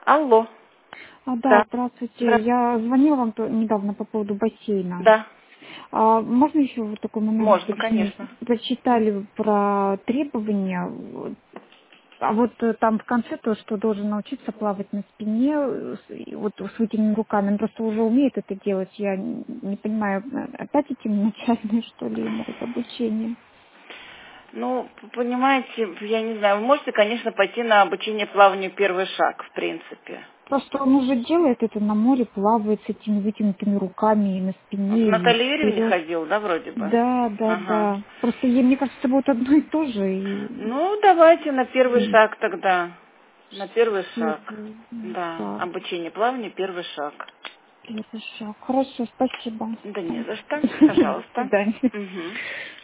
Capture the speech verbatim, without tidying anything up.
Алло. А, да, Да. здравствуйте. Здра- Я звонила вам то- недавно по поводу бассейна. Да, А, можно еще вот такой момент можно, уточнить? конечно. Прочитали про требования, вот, а вот э, там в конце то, что должен научиться плавать на спине, э, с- и вот с вытянутыми руками. Он просто уже умеет это делать. Я н- не понимаю, э, опять идти на начальное, что ли, ему это обучение? Ну, п- понимаете, я не знаю, вы можете, конечно, пойти на обучение плаванию первый шаг, в принципе. Просто он уже делает это на море, плавает с этими вытянутыми руками и на Он к спине, и Наталье Юрьевне вперед. ходил, да, вроде бы? Да, да, Ага. да. Просто я, мне кажется, это будет одно и то же. И, Ну, давайте на первый и шаг тогда. На первый шаг. первый Да, шаг. обучение плаванию первый шаг. Первый шаг. Хорошо, спасибо. Да не за что. До Пожалуйста. свидания. Угу.